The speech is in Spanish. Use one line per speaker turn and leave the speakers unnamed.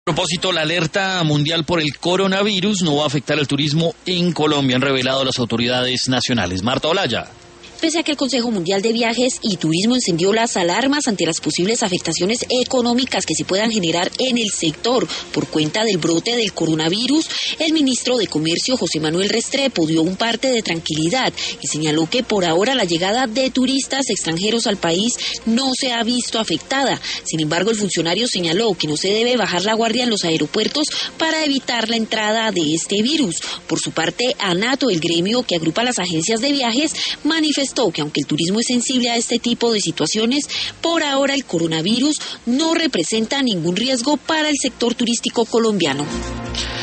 A propósito, la alerta mundial por el coronavirus no va a afectar al turismo en Colombia, han revelado las autoridades nacionales. Marta Olaya.
Pese a que el Consejo Mundial de Viajes y Turismo encendió las alarmas ante las posibles afectaciones económicas que se puedan generar en el sector por cuenta del brote del coronavirus, el ministro de Comercio, José Manuel Restrepo, dio un parte de tranquilidad y señaló que por ahora la llegada de turistas extranjeros al país no se ha visto afectada. Sin embargo, el funcionario señaló que no se debe bajar la guardia en los aeropuertos para evitar la entrada de este virus. Por su parte, ANATO, el gremio que agrupa las agencias de viajes, manifestó que aunque el turismo es sensible a este tipo de situaciones, por ahora el coronavirus no representa ningún riesgo para el sector turístico colombiano.